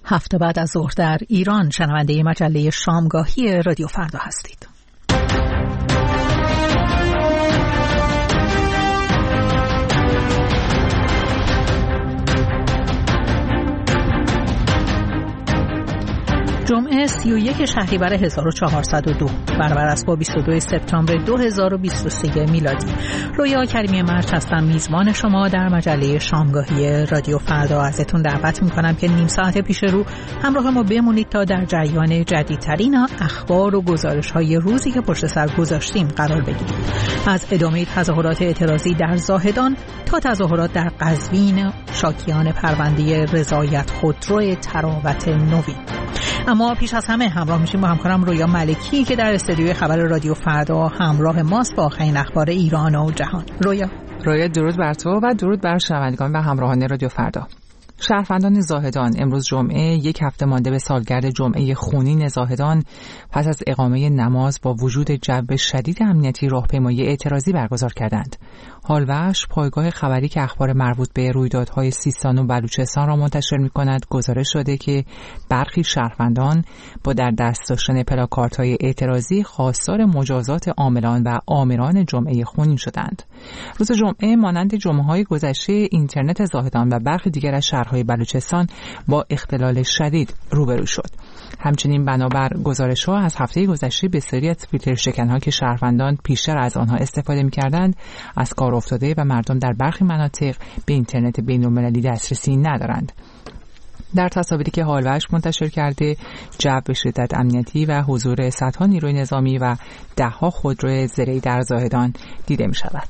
7 بعد از ظهر در ایران. شنونده مجله شامگاهی رادیو فردا هستید. جمعه 31 شهریور 1402 برابر است با 22 سپتامبر 2023 میلادی. رویا کریمی مرج هستم، میزبان شما در مجله شامگاهی رادیو فردا. ازتون دعوت میکنم که نیم ساعت پیش رو همراه ما بمونید تا در جریان جدیدترین اخبار و گزارش‌های روزی که پشت سر گذاشتیم قرار بگیرید. از ادامه تظاهرات اعتراضی در زاهدان تا تظاهرات در قزوین شاکیان پرونده رضایت خودرو تراوت نوین. اما پیش از همه همراه میشیم با همکارم رویا ملکی که در استودیوی خبر رادیو فردا همراه ماست با آخرین اخبار ایران و جهان. رویا درود بر تو و درود بر شنوندگان و همراهان رادیو فردا. شهروندان زاهدان امروز جمعه 1 هفته مانده به سالگرد جمعه خونین زاهدان پس از اقامه نماز با وجود جو شدید امنیتی راهپیمایی اعتراضی برگزار کردند. حالوش پایگاه خبری که اخبار مربوط به رویدادهای سیستان و بلوچستان را منتشر می‌کند گزارش شده که برخی شهروندان با در دست داشتن پلاکاردهای اعتراضی خواستار مجازات عاملان و آمران جمعه خونین شدند. روز جمعه مانند جمعه‌های گذشته اینترنت زاهدان و برخی دیگر از شهرهای بلوچستان با اختلال شدید روبرو شد. همچنین بنابر گزارش‌ها از هفته گذشته بسیاری از فیلتر شکن‌ها که شهروندان پیشتر از آنها استفاده می‌کردند از کار افتاده و مردم در برخی مناطق به اینترنت بین‌المللی دسترسی ندارند. در تصاویری که حالوش منتشر کرده جو به شدت امنیتی و حضور صدها نیروی نظامی و ده‌ها خودرو زرهی در زاهدان دیده می‌شود.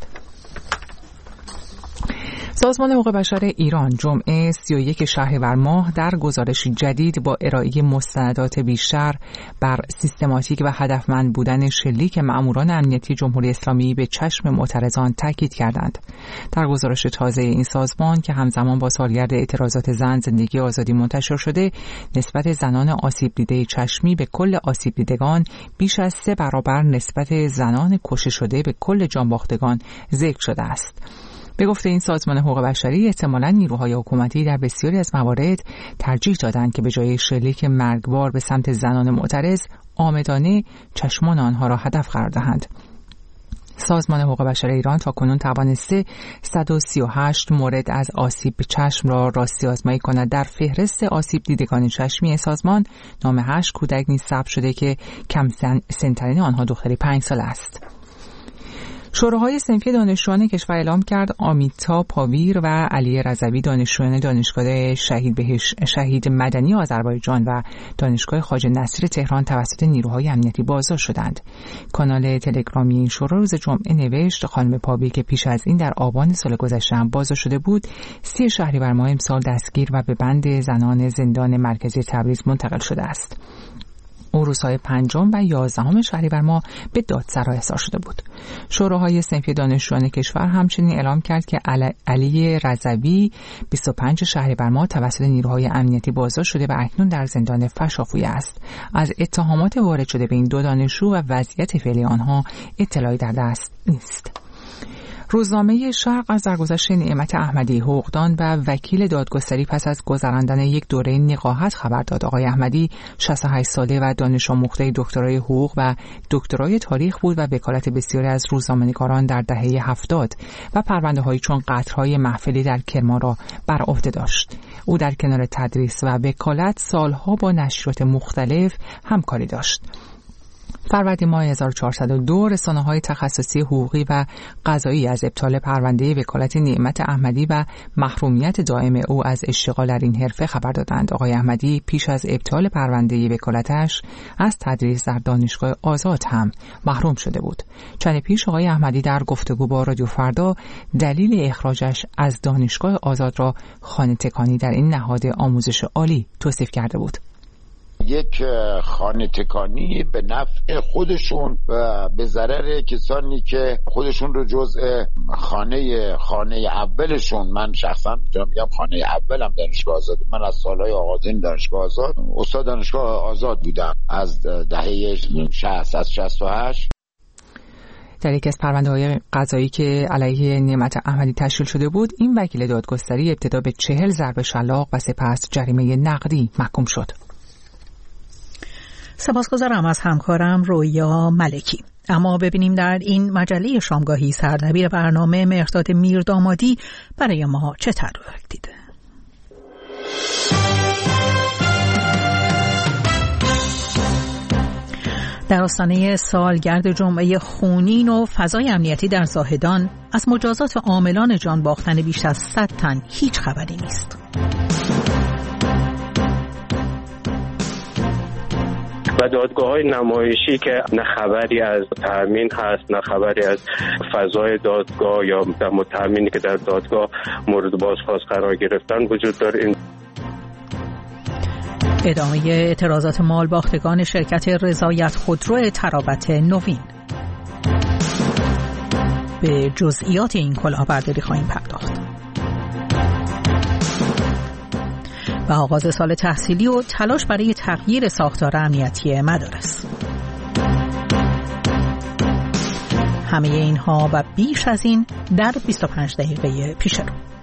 سازمان حقوق بشر ایران جمعه 31 شهریور ماه در گزارشی جدید با ارائه مستندات بیشتر بر سیستماتیک و هدفمند بودن شلیک مأموران امنیتی جمهوری اسلامی به چشم معترضان تاکید کردند. در گزارش تازه این سازمان که همزمان با سالگرد اعتراضات زن زندگی آزادی منتشر شده، نسبت زنان آسیب دیده چشمی به کل آسیب دیدگان بیش از 3 برابر نسبت زنان کشته شده به کل جانباختگان ذکر شده است. به گفته این سازمان حقوق بشری احتمالاً نیروهای حکومتی در بسیاری از موارد ترجیح دادند که به جای شلیک مرگبار به سمت زنان معترض عامدانه چشمان آنها را هدف قرار دهند. سازمان حقوق بشر ایران تاکنون توانسته 138 مورد از آسیب به چشم را راستی آزمایی کند. در فهرست آسیب دیدگان چشمی سازمان نام 8 کودک نیز ثبت شده که کم سن‌ترین آنها دختری 5 ساله است. شوراهای صنفی دانشجویان کشور اعلام کرد آمیتا پاویر و علی رضوی دانشجویان دانشگاه شهید مدنی آذربایجان و دانشگاه خواجه نصیر تهران توسط نیروهای امنیتی بازداشت شدند. کانال تلگرامی این شورا روز جمعه نوشت خانم پاویر که پیش از این در آبان سال گذشته هم بازداشت شده بود 30 شهریور ماه امسال دستگیر و به بند زنان زندان مرکزی تبریز منتقل شده است. او روزهای 5 و 11 شهریور ماه به دادسرا احضار شده بود. شوراهای صنفی دانشجویان کشور همچنین اعلام کرد که علی رضوی 25 شهریور ماه توسط نیروهای امنیتی بازداشت شده و اکنون در زندان فشافویه است. از اتهامات وارد شده به این دو دانشجو و وضعیت فعلی آنها اطلاعی در دست نیست. روزنامه شرق از درگذشت نعمت احمدی حقوقدان و وکیل دادگستری پس از گذراندن یک دوره نقاهت خبر داد. آقای احمدی 68 ساله و دانش آموخته دکترای حقوق و دکترای تاریخ بود و وکالت بسیاری از روزنامه‌نگاران در دهه 70 و پرونده‌هایی چون قطرهای محفلی در کرمان را بر عهده داشت. او در کنار تدریس و وکالت سالها با نشریات مختلف همکاری داشت. فروردین ماه 1402 رسانه‌های تخصصی حقوقی و قضایی از ابطال پرونده وکالت نعمت احمدی و محرومیت دائم او از اشتغال در این حرفه خبر دادند. آقای احمدی پیش از ابطال پرونده وکالتش از تدریس در دانشگاه آزاد هم محروم شده بود. چند پیش آقای احمدی در گفتگو با رادیو فردا دلیل اخراجش از دانشگاه آزاد را خانه تکانی در این نهاد آموزش عالی توصیف کرده بود. یک خانه تکانی به نفع خودشون و به ضرر کسانی که خودشون رو جزء خانه اولشون، من شخصا میگم خانه اولم دانشگاه آزاد، من از سالهای آغازین دانشگاه آزاد استاد دانشگاه آزاد بودم از دهه 68. در یکی از پرونده‌های قضایی که علیه نعمت احمدی تشکیل شده بود، این وکیل دادگستری ابتدا به 40 ضرب شلاق و سپس جریمه نقدی محکوم شد. سپاسگزارم از همکارم رویا ملکی. اما ببینیم در این مجله شامگاهی سردبیر برنامه مهرداد میردامادی برای ما چه تدارک دیده. در آستانه سالگرد جمعه خونین و فضای امنیتی در زاهدان از مجازات عاملان جان باختن بیش از 100 تن هیچ خبری نیست. و دادگاه‌های نمایشی که نه خبری از تأمین هست، نه خبری از فضای دادگاه یا متهمینی که در دادگاه مورد بازخواست قرار گرفتن وجود داره. ادامه اعتراضات مالباختگان شرکت رضایت خودرو ترابط نوین. به جزئیات این کلاهبرداری خواهیم پرداخت. و آغاز سال تحصیلی و تلاش برای تغییر ساختار امنیتی مدارس. همه اینها و بیش از این در 25 دقیقه پیش رو.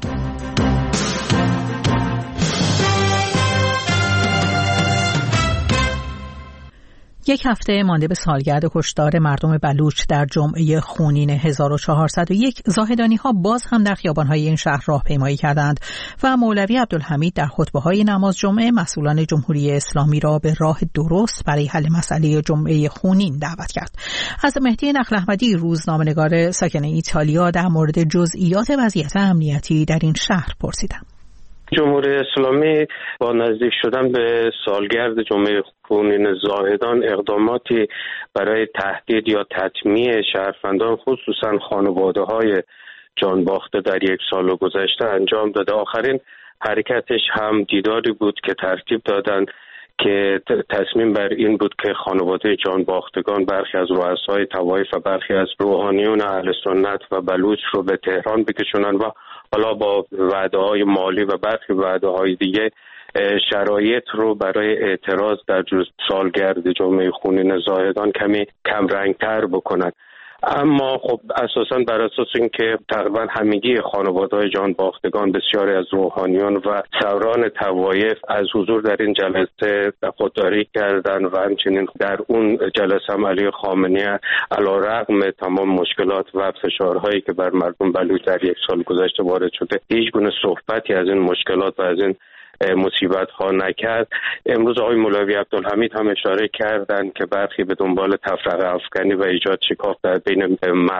یک هفته مانده به سالگرد کشتار مردم بلوچ در جمعه خونین 1401 زاهدانی‌ها باز هم در خیابان‌های این شهر راهپیمایی کردند و مولوی عبدالحمید در خطبه‌های نماز جمعه مسئولان جمهوری اسلامی را به راه درست برای حل مسئله جمعه خونین دعوت کرد. از مهدی نخل احمدی روزنامه‌نگار ساکن ایتالیا در مورد جزئیات وضعیت امنیتی در این شهر پرسیدم. جمهوری اسلامی با نزدیک شدن به سالگرد جمعه خونین زاهدان اقداماتی برای تهدید یا تطمیع شهروندان خصوصا خانواده‌های جان باخته در یک سال گذشته انجام داده. آخرین حرکتش هم دیداری بود که ترتیب دادند که تصمیم بر این بود که خانواده جان باختگان برخی از رؤسای طوایف و برخی از روحانیون اهل سنت و بلوچ رو به تهران بکشونن و حالا با وعده‌های مالی و برخی وعده‌های دیگه شرایط رو برای اعتراض در سالگرد جمعه خونین زاهدان کمی کم رنگ‌تر بکنن. اما خب اساساً بر اساس اینکه تقریبا همگی خانواده‌های جان باختگان، بسیاری از روحانیون و سران طوایف از حضور در این جلسه خودداری کردند و همچنین در اون جلسه هم علی خامنه‌ای علیرغم تمام مشکلات و فشارهایی که بر مردم بلوچ در یک سال گذشته وارد شده هیچ گونه صحبتی از این مشکلات و از این مصیبت ها نکرد. امروز آقای مولوی عبدالحمید هم اشاره کردند که برخی به دنبال تفرقه افکنی و ایجاد شکاف در بین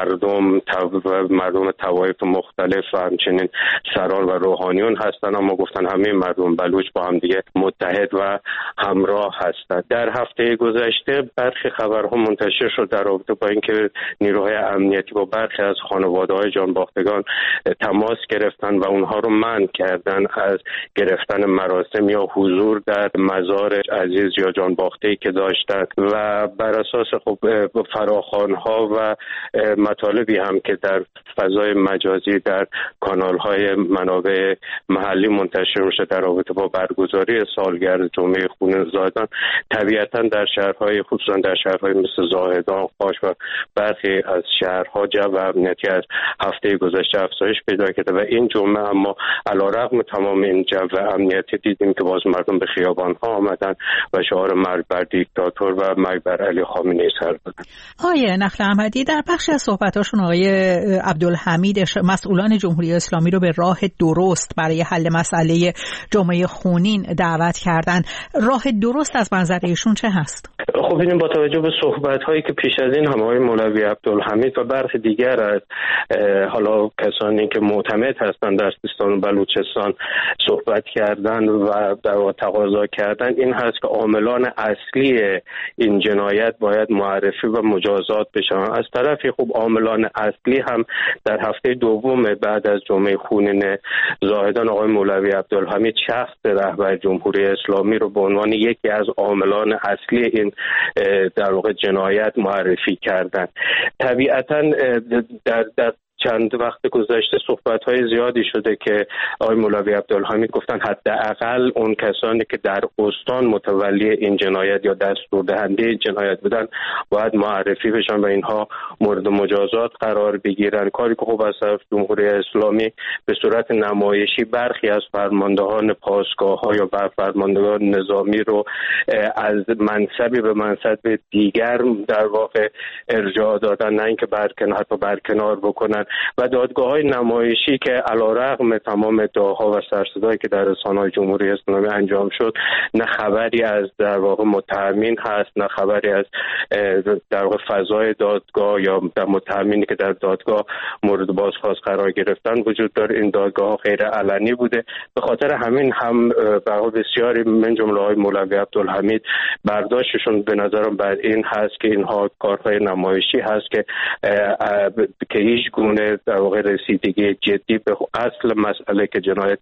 مردم طوایف مختلف و همچنین سران و روحانیون هستند، اما گفتن همه مردم بلوچ با هم دیگه متحد و همراه هستند. در هفته گذشته برخی خبرها منتشر شد در رابطه با اینکه نیروهای امنیتی با برخی از خانواده‌های جان باختگان تماس گرفتن و اونها رو منع کردن از گرفتن مراسم یا حضور در مزار عزیز یا جان باخته‌ای که داشتند و بر اساس خب فراخوان‌ها و مطالبی هم که در فضای مجازی در کانال‌های منابع محلی منتشر میشه در رابطه با برگزاری سالگرد جمعه خونین زاهدان، طبیعتاً در شهرهای خصوصاً در شهرهای مثل زاهدان، خاش و برخی از شهرها جو امنیتی از هفته گذشته افزایش پیدا کرده و این جمعه اما علیرغم تمام این جو امنیتی دیدیم که باز مردم به خیابان‌ها آمدن و شعار مرگ بر دیکتاتور و مرگ بر علی خامنه‌ای سر دادن. آقای نخل احمدی در بخشی از صحبتاشون آقای عبدالحمید مسئولان جمهوری اسلامی رو به راه درست برای حل مسئله جمعه خونین دعوت کردن. راه درست از منظر ایشون چه هست؟ خب ببینیم با توجه به صحبت‌هایی که پیش از این هم آقای مولوی عبدالحمید و برخی دیگر از حالا کسانی که معتمد هستند در سیستان و بلوچستان صحبت کردن و در واقع تقاضا کردن این هست که عاملان اصلی این جنایت باید معرفی و مجازات بشن. از طرفی خب عاملان اصلی هم در هفته دوم بعد از جمعه خونین زاهدان آقای مولوی عبدالحمید شخص رهبر جمهوری اسلامی رو به عنوان یکی از عاملان اصلی این در واقع جنایت معرفی کردن. طبیعتاً در چند وقت گذشته صحبت‌های زیادی شده که آقای مولوی عبدالحمید گفتن حداقل اون کسانی که در استان متولی این جنایت یا دستوردهنده جنایت بودن باید معرفی بشن و اینها مورد مجازات قرار بگیرن. کاری که خب از طرف جمهوری اسلامی به صورت نمایشی برخی از فرماندهان پاسگاه‌ها یا فرماندهان نظامی رو از منصبی به منصب دیگر در واقع ارجاع دادن، نه اینکه حتی برکنار بکنن. و دادگاه‌های نمایشی که علیرغم تمام ادعاها و سرصدایی که در رسانه‌های جمهوری اسلامی انجام شد، نه خبری از در واقع متهمین هست، نه خبری از در واقع فضای دادگاه یا متهمینی که در دادگاه مورد بازخواست قرار گرفتن وجود داره. این دادگاه غیر علنی بوده. به خاطر همین هم بسیاری من جمله های مولوی عبدالحمید برداشتشون به نظرم بر این هست که اینها کارهای نمایشی هست که هیچ گونه در واقع رسیدگی جدی به اصل مسئله که جنایت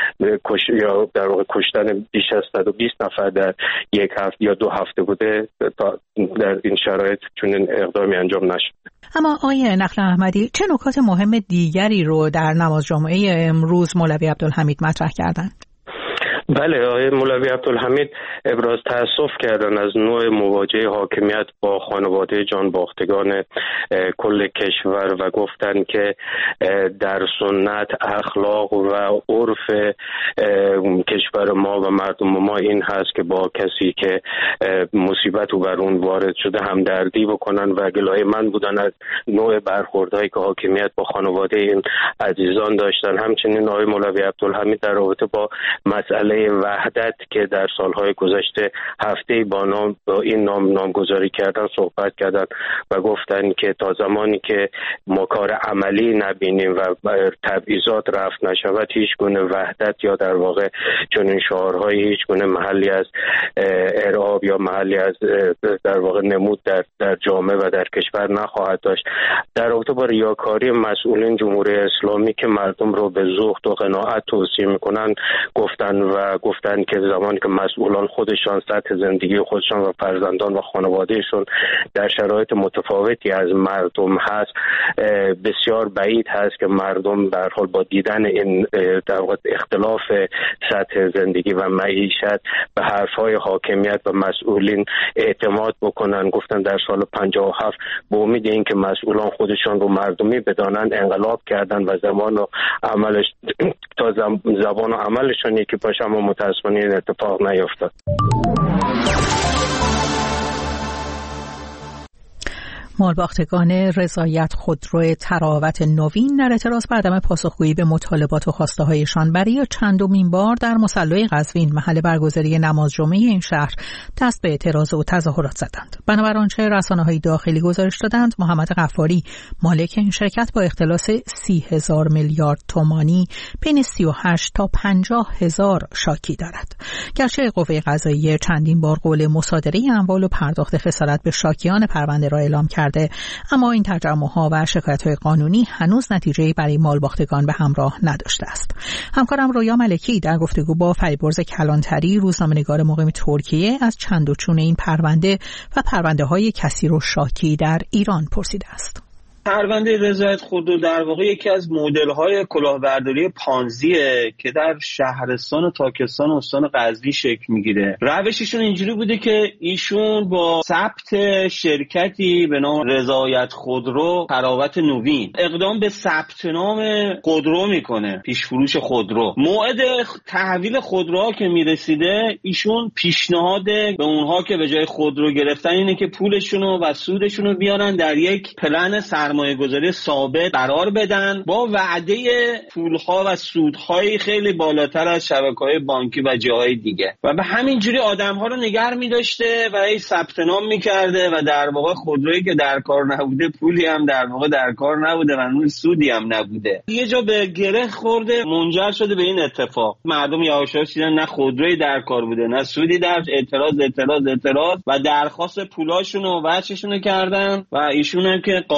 یا در واقع کشتن بیش از 120 نفر در یک هفته یا 2 هفته بوده در این شرایط چنین اقدامی انجام نشد. اما آقای نخل احمدی، چه نکات مهم دیگری رو در نماز جمعه امروز مولوی عبدالحمید مطرح کردند؟ بله، آقای مولوی عبدالحمید ابراز تأسف کردن از نوع مواجهه حاکمیت با خانواده جانباختگان کل کشور و گفتن که در سنت، اخلاق و عرف کشور ما و مردم ما این هست که با کسی که مصیبت و بر اون وارد شده همدردی بکنن و گلایه من بودن از نوع برخوردهایی که حاکمیت با خانواده این عزیزان داشتن. همچنین آقای مولوی عبدالحمید در رابطه با مسئله وحدت که در سالهای گذشته هفته با این نامگذاری کردن صحبت کردن و گفتن که تا زمانی که ما کار عملی نبینیم و تبعیضات رفع نشود هیچ گونه وحدت یا در واقع چنین شعارهای هیچ گونه محلی از ارعاب یا محلی از در واقع نمود در جامعه و در کشور نخواهد داشت. در رابطه با ریاکاری مسئولین جمهوری اسلامی که مردم رو به زهد و قناعت توصیه میکنن گفتن که زمانی که مسئولان خودشان سطح زندگی خودشان و فرزندان و خانوادهشون در شرایط متفاوتی از مردم هست، بسیار بعید هست که مردم به هر حال با دیدن این در واقع اختلاف سطح زندگی و معیشت به حرفهای حاکمیت و مسئولین اعتماد بکنن. گفتن در سال 57 به امید اینکه مسئولان خودشان رو مردمی بدانند انقلاب کردن و زبان و عملش تا زبان و عملشون یکی باشه، اما متاسفانه این اتفاق نیفتاد. مالباختگان رضایت خودرو تراوت نوین در اعتراض به عدم پاسخگویی به مطالبات و خواسته هایشان برای چندمین بار در مصلی قزوین محل برگزاری نماز جمعه این شهر دست به اعتراض و تظاهرات زدند. بنابر آنچه رسانه‌های داخلی گزارش دادند، محمد غفاری مالک این شرکت با اختلاس 30,000 میلیارد تومانی بین 38 تا 50,000 شاکی دارد. گرچه قوه قضاییه چندین بار قول مصادره اموال و پرداخت خسارت به شاکیان پرونده را اعلام کرده، اما این ترجمه‌ها و شکایت‌های قانونی هنوز نتیجه‌ای برای مالباختگان به همراه نداشته است. همکارم رویا ملکی در گفتگو با فریبرز کلانتری، روزنامه‌نگار مقیم ترکیه، از چند و چون این پرونده و پرونده‌های کثیر و شاکی در ایران پرسیده است. پرونده رضایت خودرو در واقع یکی از مدل‌های کلاهبرداری پانزیه که در شهرستان و تاکستان و استان قزوین شکل میگیره. روششون اینجوری بوده که ایشون با ثبت شرکتی به نام رضایت خودرو تراوت نوین اقدام به ثبت نام خودرو میکنه، پیش فروش خودرو. موعد تحویل خودروها که میرسیده، ایشون پیشنهاد به اونها که به جای خودرو گرفتن اینه که پولشونو و سودشونو بیارن در یک پلن سرمایه‌گذاری ثابت قرار بدن با وعده پولها و سودهای خیلی بالاتر از شبکه‌های بانکی و جاهای دیگه، و به همین جوری آدم‌ها رو نگار می‌داشته و ای ثبت نام می‌کرده و در واقع خودرویی که در کار نبوده، پولی هم در واقع در کار نبوده و اون سودی هم نبوده. یه جا به گره خورده، منجر شده به این اتفاق. مردم یواشاش دیدن نه خودرویی در کار بوده نه سودی، در اعتراض و درخواست پولاشون و بچه‌شون کردن و ایشون هم که قادر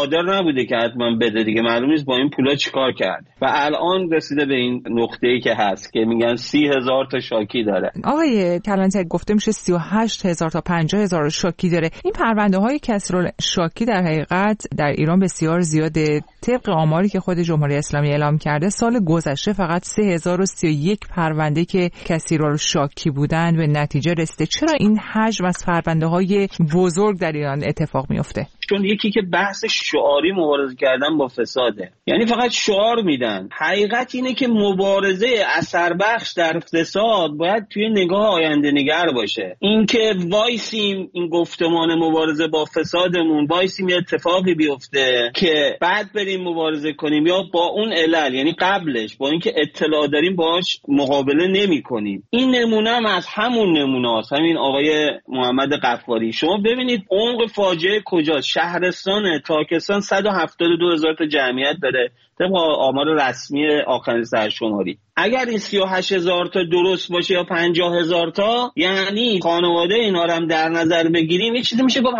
نبوده که حتما بده دیگه، معلوم نیست با این پولا چیکار کرده و الان رسیده به این نقطه‌ای که هست که میگن 30,000 تا شاکی داره. آقای کلانتری گفته میشه 38,000 تا 50,000 شاکی داره. این پرونده‌های کسرالشاکی در حقیقت در ایران بسیار زیاده. طبق آماری که خود جمهوری اسلامی اعلام کرده سال گذشته فقط 3031 پرونده که کسرالشاکی بودند به نتیجه رسیده. چرا این حجم از پرونده‌های بزرگ در ایران اتفاق میفته؟ چون یکی که بحث شعاری مبارزه کردن با فساده، یعنی فقط شعار میدن. حقیقت اینه که مبارزه اثربخش در فساد باید توی نگاه آینده نگر باشه. این که وایسیم این گفتمان مبارزه با فسادمون وایسیم یه اتفاقی بیفته که بعد بریم مبارزه کنیم، یا با اون علل یعنی قبلش با اینکه اطلاع داریم باهاش مقابله نمی‌کنیم. این نمونه هم از همون نمونه‌است، همین آقای محمد غفاری. شما ببینید عمق فاجعه کجاست. شهرستان تاکستان 172,000 تا جمعیت داره طبق آمار رسمی آخرین سرشماری. اگر این 38,000 تا درست باشه یا 50,000 تا، یعنی خانواده اینا رو هم در نظر بگیریم، یه چیزی میشه گفت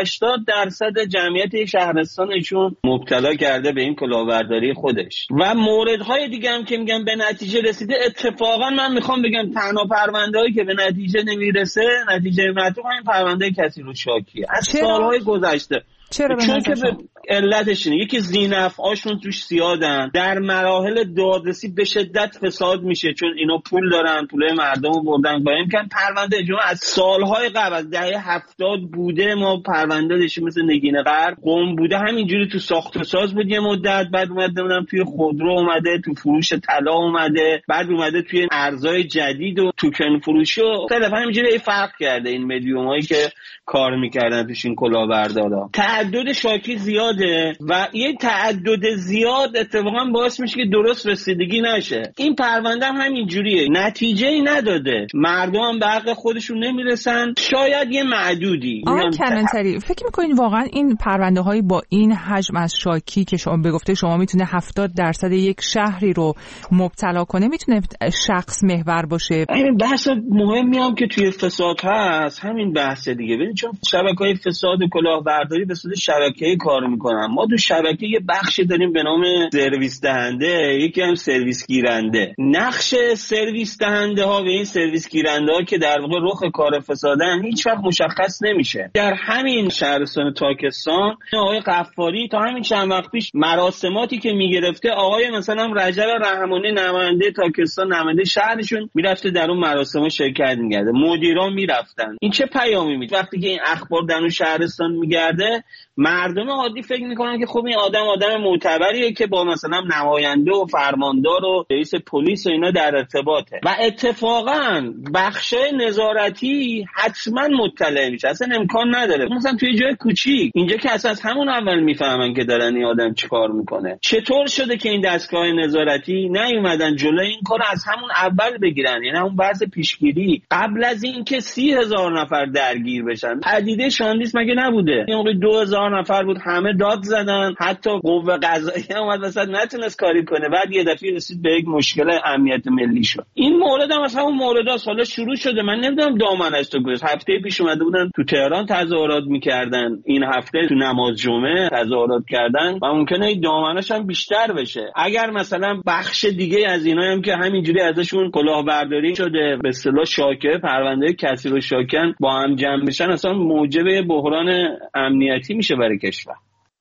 70-80% جمعیت شهرستانشون مبتلا کرده به این کلاهبرداری خودش. و موردهای دیگه هم که میگم به نتیجه رسیده، اتفاقا من میخوام بگم تنها پرونده‌ای که به نتیجه نمیرسه، نتیجه مطلوب همین پرونده کسرالشاکیه از سالهای گذشته. چرا؟ چون که به علتش اینه، یکی ذینفعاشون توش زیادن، در مراحل دادرسی به شدت فساد میشه چون اینا پول دارن، پول مردم رو بردن با امکان. پرونده اجماع از سالهای قبل از دهه 70 بوده، ما پرونده داشتیم مثل نگین غرب قم بوده، همینجوری تو ساخت و ساز بود یه مدت، بعد اومدن توی خودرو اومده، تو فروش طلا اومده، بعد اومده توی ارزهای جدید و توکن فروشی و طرف همینجوری فرق کرده این مدیومایی که کار میکردن توش این کلاهبردارا. تعدد شاکی زیاده و یه تعدد زیاد اتفاقا باعث میشه که درست رسیدگی نشه. این پرونده هم همین جوریه، نتیجه‌ای نداده، مردم هم به حق خودشون نمیرسن، شاید یه معدودی. آقای کلانتری فکر میکنین واقعا این پرونده هایی با این حجم از شاکی که شما به گفته شما میتونه 70% یک شهری رو مبتلا کنه، میتونه شخص محور باشه؟ این بحث مهمی هم که توی فساد هست همین بحث دیگه. ببین چون شبکه‌های فساد و کلاهبرداری به صورت شبکه‌ای کار میکنن. ما تو شبکه یه بخشی داریم به نام سرویس دهنده، یکی هم سرویس گیرنده. نقش سرویس دهنده ها و این سرویس گیرنده ها که در واقع رخ کار فسادن هیچ وقت مشخص نمیشه. در همین شهرستان تاکستان آقای غفاری تا همین چند وقت پیش مراسماتی که میگرفته، آقای مثلا رجب رحمانی نماینده تاکستان، نماینده شهرشون میرفته در اون مراسم شرکت می‌کرده، مدیران میرفتن. این چه پیامی میده؟ وقتی که این اخبار در اون شهرستان میگرده، مردم عادی فکر میکنن که خب این آدم معتبریه که با مثلا نماینده و فرماندار و رئیس پلیس و اینا در ارتباطه و اتفاقا بخشای نظارتی حتما مطلع میشه. اصلا امکان نداره مثلا توی جای کوچیک اینجا که از همون اول میفهمن که دارن این آدم چیکار میکنه. چطور شده که این دستگاه نظارتی نیومدن جلوی این کار از همون اول بگیرن؟ یعنی همون بحث پیشگیری قبل از این که 30,000 نفر درگیر بشن. پدیده شاندیس مگه نبوده؟ این موقع 2,000 نفر بود، همه داد زدن، حتی قوه قضاییه اومد وسط نتونست کاری کنه. بعد یه دفعه رسید به یک مشکل امنیت ملی شد. این مورد هم از همون مورداست. حالا شروع شده، من نمیدونم دامنش تا کجاست. هفته پیش اومده بودن تو تهران تظاهرات میکردن، این هفته تو نماز جمعه تظاهرات کردن و ممکنه این دامنش هم بیشتر بشه. اگر مثلا بخش دیگه از اینا هم که همینجوری ازشون کلاهبرداری شده، به اصطلاح شاکه، پرونده کسرالشاکن با هم جمع بشن، اصلا موجب بحران امنیتی میشه برای کشور.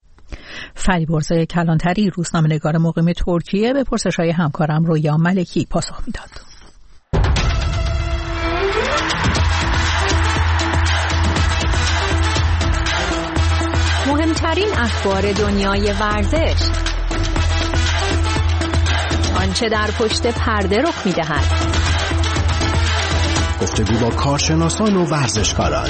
فریبرز کلانتری، روزنامه‌نگار مقیم ترکیه، به پرسش‌های همکارم رویا ملکی پاسخ میداد. مهمترین اخبار دنیای ورزش، آنچه در پشت پرده رخ می‌دهد، گفتگو با کارشناسان و ورزشکاران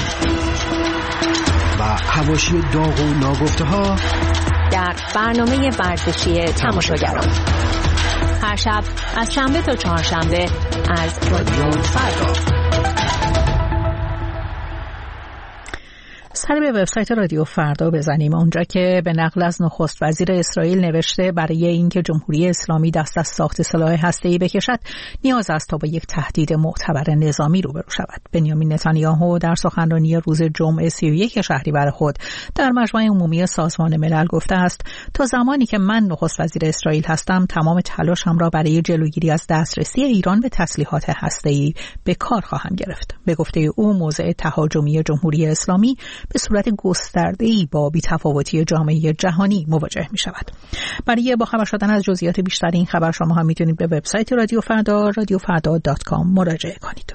و حواشی داغ و ناگفته‌ها در برنامه ورزشی تماشاگران، هر شب از شنبه تا چهارشنبه از رادیو فردا. سر به وبسایت رادیو فردا بزنیم، اونجا که به نقل از نخست وزیر اسرائیل نوشته برای اینکه جمهوری اسلامی دست از ساخت سلاح هسته‌ای بکشد نیاز است تا با یک تهدید معتبر نظامی روبرو شود. بنیامین نتانیاهو در سخنرانی روز جمعه 31 شهریور خود در مجمع عمومی سازمان ملل گفته است تا زمانی که من نخست وزیر اسرائیل هستم تمام تلاشم را برای جلوگیری از دسترسی ایران به تسلیحات هسته‌ای به کار خواهم گرفت. به گفته او موضع تهاجمی جمهوری اسلامی به صورت گسترده‌ای با بی‌تفاوتی جامعه جهانی مواجه می‌شود. برای با خبر شدن از جزئیات بیشتر این خبر شما هم می‌تونید به وبسایت رادیو فردا radiofarda.com مراجعه کنید.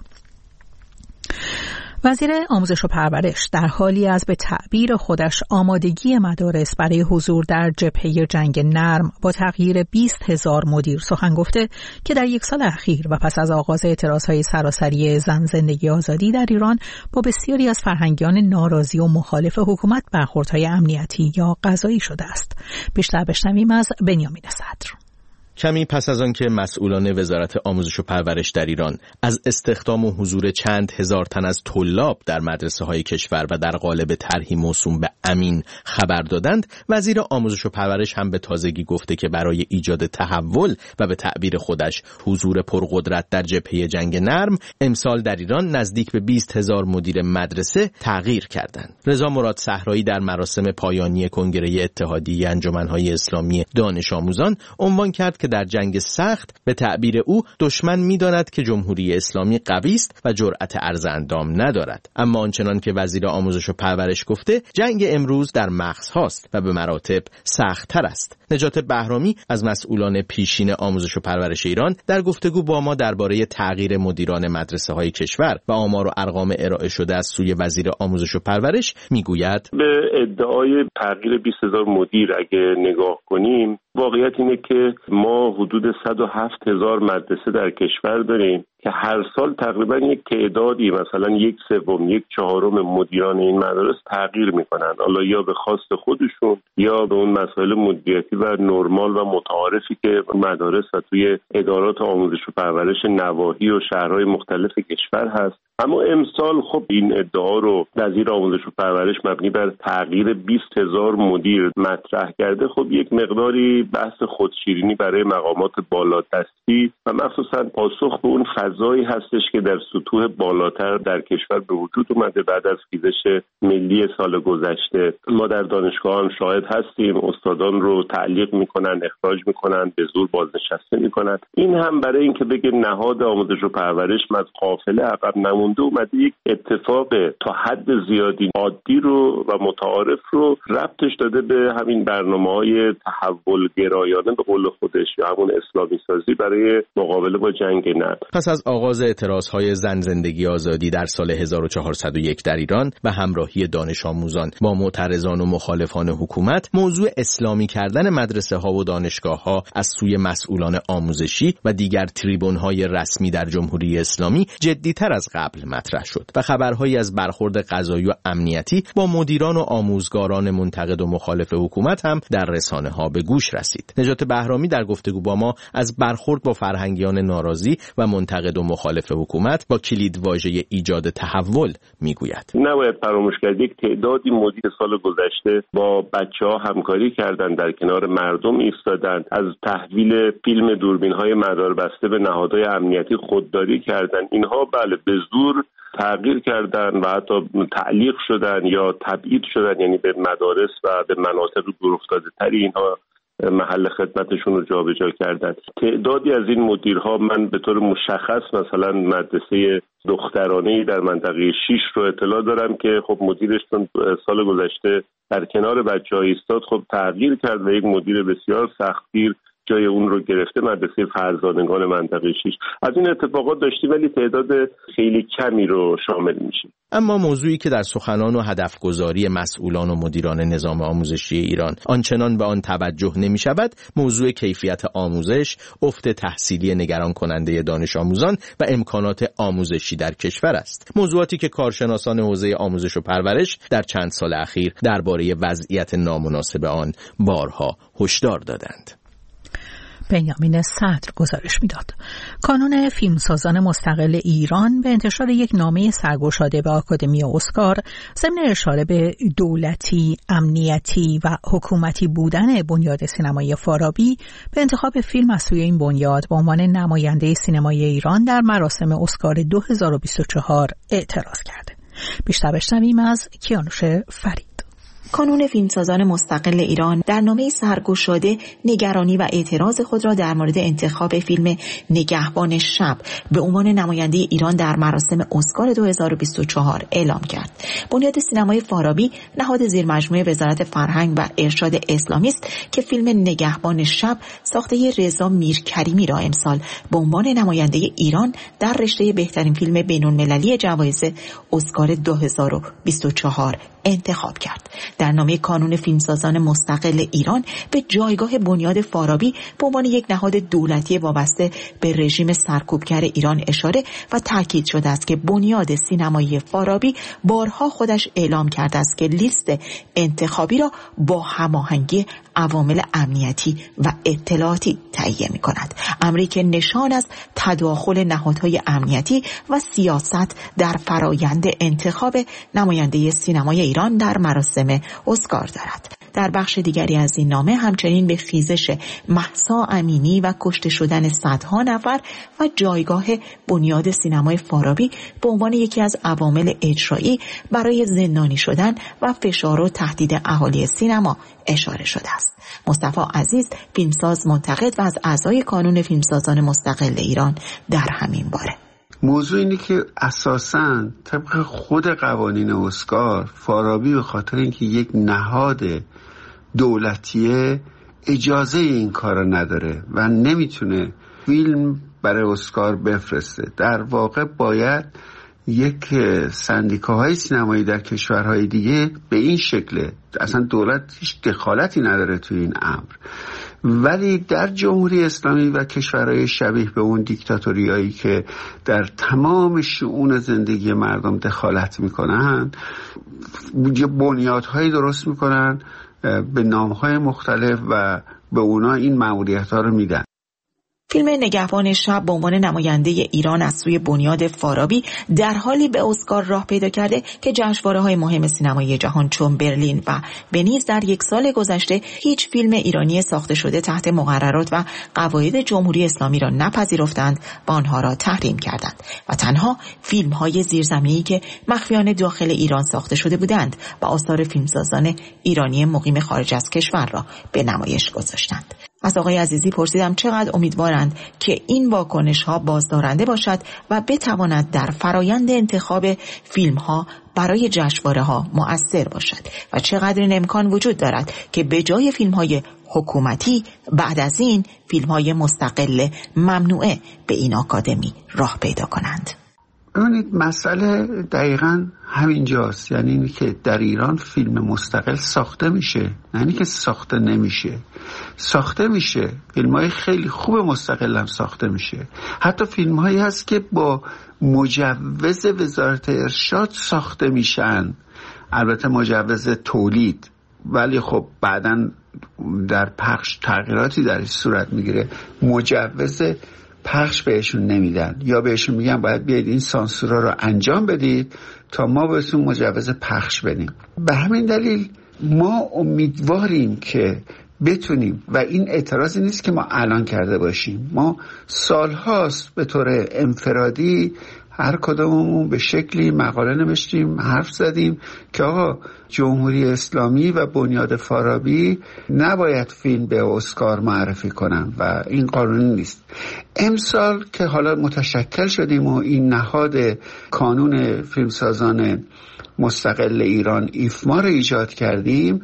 وزیر آموزش و پرورش در حالی از به تعبیر خودش آمادگی مدارس برای حضور در جبهه جنگ نرم با تغییر 20,000 مدیر سخن گفته که در یک سال اخیر و پس از آغاز اعتراضهای سراسری زن زندگی آزادی در ایران با بسیاری از فرهنگیان ناراضی و مخالف حکومت برخوردهای امنیتی یا قضایی شده است. بیشتر بشنویم از بنیامین صدر. کمی پس از آن که مسئولان وزارت آموزش و پرورش در ایران از استخدام و حضور چند هزار تن از طلاب در مدرسه‌های کشور و در قالب طرحی موسوم به امین خبر دادند، وزیر آموزش و پرورش هم به تازگی گفته که برای ایجاد تحول و به تعبیر خودش حضور پرقدرت در جبهه جنگ نرم، امسال در ایران نزدیک به 20,000 مدیر مدرسه تغییر کردند. رضا مراد صحرایی در مراسم پایانی کنگره اتحادیه انجمن‌های اسلامی دانش آموزان عنوان کرد که در جنگ سخت به تعبیر او دشمن می‌داند که جمهوری اسلامی قوی است و جرأت عرض اندام ندارد. اما آنچنان که وزیر آموزش و پرورش گفته، جنگ امروز در مغزهاست و به مراتب سخت‌تر است. نجات بهرامی از مسئولان پیشین آموزش و پرورش ایران در گفتگو با ما درباره تغییر مدیران مدرسه‌های کشور و آمار و ارقام ارائه شده از سوی وزیر آموزش و پرورش میگوید به ادعای تغییر 20,000 مدیر اگه نگاه کنیم، واقعیت اینه که ما حدود 107,000 مدرسه در کشور داریم که هر سال تقریبا یک تعدادی، مثلا 1/3 1/4 مدیران این مدارس تغییر میکنن، حالا یا به خواست خودشون یا به اون مسائل مدیریتی و نرمال و متعارفی که مدارس و توی ادارات آموزش و پرورش نواحی و شهرهای مختلف کشور هست. اما امسال خب این ادعا رو وزیر آموزش و پرورش مبنی بر تغییر 20,000 مدیر مطرح کرده. خب یک مقداری بحث خودشیرینی برای مقامات بالادستی و مخصوصا پاسخ به اون فضایی هستش که در سطوح بالاتر در کشور به وجود اومده بعد از خیزش ملی سال گذشته. ما در دانشگاه هم شاهد هستیم، استادان رو تعلیق میکنن، اخراج میکنن، به زور بازنشسته میکنن. این هم برای اینکه بگه نهاد آموزش و پرورش از قافله عقب نمونده اومده، یک اتفاق تا حد زیادی عادی رو و متعارف رو ربطش داده به همین برنامه‌های تحول گرایانه به قول خودش یا همون اسلامی سازی برای مقابله با جنگ نرم. پس از آغاز اعتراضهای زن زندگی آزادی در سال 1401 در ایران و همراهی دانش آموزان با معترضان و مخالفان حکومت، موضوع اسلامی کردن مدرسه ها و دانشگاه ها از سوی مسئولان آموزشی و دیگر تریبون های رسمی در جمهوری اسلامی جدی‌تر از قبل مطرح شد و خبرهایی از برخورد قضایی و امنیتی با مدیران و آموزگاران منتقد و مخالف حکومت هم در رسانه ها به گوش رسید. نجات بهرامی در گفتگو با ما از برخورد با فرهنگیان ناراضی و منتقد و مخالف حکومت با کلید واژه ایجاد تحول میگوید. نباید فراموش کرد یک تعدادی مدیر سال گذشته با بچه‌ها همکاری کردند، در کنار مردم ایستادند، از تحویل فیلم دوربین‌های مداربسته به نهادهای امنیتی خودداری کردند. اینها بله به زور تغییر کردن و حتی تعلیق شدن یا تبعید شدن، یعنی به مدارس و به مناطق دورافتاده‌تری اینها محل خدمتشون رو جابجا کردن. تعدادی از این مدیرها من به طور مشخص مثلا مدرسه دخترانه‌ای در منطقه 6 رو اطلاع دارم که خب مدیرشون سال گذشته در کنار بچه‌ها ایستاد، خب تغییر کرد و یک مدیر بسیار سختگیر جای اون رو گرفته، مدرسه فرزانگان منطقه 6. از این اتفاقات داشتیم ولی تعداد خیلی کمی رو شامل میشه. اما موضوعی که در سخنان و هدفگذاری مسئولان و مدیران نظام آموزشی ایران آنچنان به آن توجه نمی شود، موضوع کیفیت آموزش، افت تحصیلی نگران کننده دانش آموزان و امکانات آموزشی در کشور است. موضوعاتی که کارشناسان حوزه آموزش و پرورش در چند سال اخیر درباره وضعیت نامناسب آن بارها هشدار دادند. بنیامین صدر گزارش میداد. کانون فیلمسازان مستقل ایران به انتشار یک نامه سرگشاده به آکادمی اسکار ضمن اشاره به دولتی، امنیتی و حکومتی بودن بنیاد سینمایی فارابی به انتخاب فیلم از سوی این بنیاد به عنوان نماینده سینمای ایران در مراسم اسکار 2024 اعتراض کرده. بیشتر بشنویم از کیانوش فرید. کانون فیلمسازان مستقل ایران در نامه سرگشاده نگرانی و اعتراض خود را در مورد انتخاب فیلم نگهبان شب به عنوان نماینده ایران در مراسم اسکار 2024 اعلام کرد. بنیاد سینمای فارابی نهاد زیرمجموعه وزارت فرهنگ و ارشاد اسلامی است که فیلم نگهبان شب ساخته رضا میرکریمی را امسال به عنوان نماینده ایران در رشته بهترین فیلم بین‌المللی جوایز اسکار 2024 انتخاب کرد. در نامه کانون فیلمسازان مستقل ایران به جایگاه بنیاد فارابی به عنوان یک نهاد دولتی وابسته به رژیم سرکوبگر ایران اشاره و تاکید شده است که بنیاد سینمایی فارابی بارها خودش اعلام کرده است که لیست انتخابی را با هماهنگی عوامل امنیتی و اطلاعاتی تهیه می‌کند. امری که نشان از تداخل نهادهای امنیتی و سیاست در فرایند انتخاب نماینده سینمای ایران در مراسم اسکار دارد. در بخش دیگری از این نامه همچنین به خیزش مهسا امینی و کشته شدن صدها نفر و جایگاه بنیاد سینمای فارابی به عنوان یکی از عوامل اجرایی برای زندانی شدن و فشار و تهدید اهالی سینما اشاره شده است. مصطفی عزیز، فیلمساز منتقد و از اعضای کانون فیلمسازان مستقل ایران، در همین باره موضوع اینه که اساساً طبق خود قوانین اسکار فارابی به خاطر اینکه یک نهاد دولتیه اجازه این کار نداره و نمیتونه فیلم برای اسکار بفرسته. در واقع باید یک سندیکاهای سینمایی در کشورهای دیگه به این شکله، اصلا دولت هیچ دخالتی نداره توی این امر، ولی در جمهوری اسلامی و کشورهای شبیه به اون دیکتاتوریایی که در تمام شئون زندگی مردم دخالت میکنن، بنیادهایی درست میکنن به نامهای مختلف و به اونا این مأموریت‌ها رو میدن. فیلم نگهبان شب به عنوان نماینده ایران از سوی بنیاد فارابی در حالی به اسکار راه پیدا کرده که جشنواره‌های مهم سینمایی جهان چون برلین و ونیز در یک سال گذشته هیچ فیلم ایرانی ساخته شده تحت مقررات و قواعد جمهوری اسلامی را نپذیرفتند و آنها را تحریم کردند و تنها فیلم‌های زیرزمینی که مخفیانه داخل ایران ساخته شده بودند و آثار فیلمسازان ایرانی مقیم خارج از کشور را به نمایش گذاشتند. از آقای عزیزی پرسیدم چقدر امیدوارند که این واکنش‌ها بازدارنده باشد و بتواند در فرایند انتخاب فیلم‌ها برای جشنواره‌ها مؤثر باشد و چقدر این امکان وجود دارد که به جای فیلم‌های حکومتی بعد از این فیلم‌های مستقل ممنوعه به این آکادمی راه پیدا کنند. ببینید مسئله دقیقاً همینجاست، یعنی اینی که در ایران فیلم مستقل ساخته میشه، یعنی که ساخته نمیشه، ساخته میشه. فیلم‌های خیلی خوب مستقل هم ساخته میشه. حتی فیلم‌هایی هست که با مجوز وزارت ارشاد ساخته میشن، البته مجوز تولید، ولی خب بعداً در پخش تغییراتی در این صورت میگیره، مجوز پخش بهشون نمیدن یا بهشون میگن باید بیاید این سانسورا رو انجام بدید تا ما بهتون مجوز پخش بدیم. به همین دلیل ما امیدواریم که بتونیم، و این اعتراضی نیست که ما الان کرده باشیم، ما سالهاست به طور انفرادی هر کدوممون به شکلی مقاله نوشتیم، حرف زدیم که آقا جمهوری اسلامی و بنیاد فارابی نباید فیلم به اسکار معرفی کنن و این قانونی نیست. امسال که حالا متشکل شدیم و این نهاد کانون فیلمسازان مستقل ایران ایفما رو ایجاد کردیم،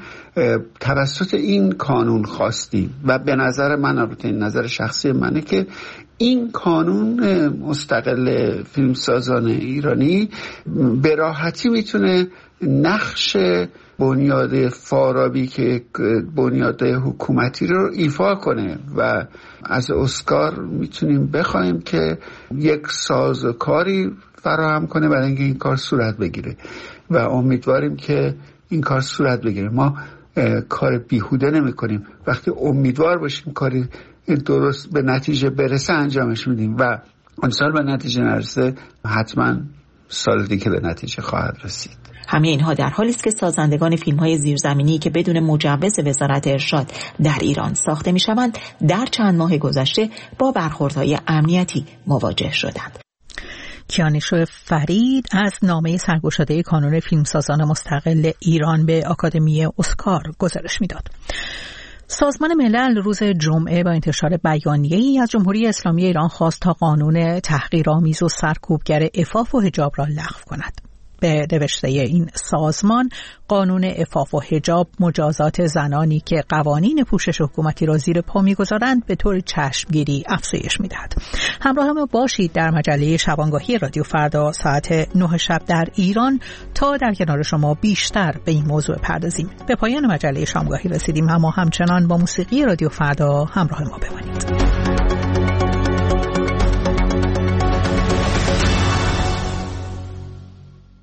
توسط این کانون خواستیم و به نظر من، البته این نظر شخصی منه، که این کانون مستقل فیلمسازان ایرانی به راحتی میتونه نقش بنیاد فارابی که بنیاد حکومتی رو ایفا کنه و از اسکار میتونیم بخوایم که یک سازوکاری فراهم کنه برای اینکه این کار صورت بگیره و امیدواریم که این کار صورت بگیره. ما کار بیهوده نمی کنیم. وقتی امیدوار باشیم کاری درست به نتیجه برسه انجامش میدیم و اون سال به نتیجه نرسه حتما سال دیگه به نتیجه خواهد رسید. همه اینها در حالی است که سازندگان فیلم‌های زیرزمینی که بدون مجوز وزارت ارشاد در ایران ساخته می‌شوند در چند ماه گذشته با برخوردهای امنیتی مواجه شدند. کیانش فرید از نامه سرگشاده کانون فیلمسازان مستقل ایران به آکادمی اسکار گزارش می‌داد. سازمان ملل روز جمعه با انتشار بیانیه‌ای از جمهوری اسلامی ایران خواست تا قانون تحقیرآمیز و سرکوبگر عفاف و حجاب را لغو کند. به نوشته این سازمان، قانون عفاف و حجاب مجازات زنانی که قوانین پوشش حکومتی را زیر پا می‌گذارند به طور چشمگیری افزایش می‌دهد. همراه ما باشید در مجله شبانگاهی رادیو فردا ساعت 9 شب در ایران تا در کنار شما بیشتر به این موضوع پردازیم. به پایان مجله شبانگاهی رسیدیم، اما همچنان با موسیقی رادیو فردا همراه ما بمانید.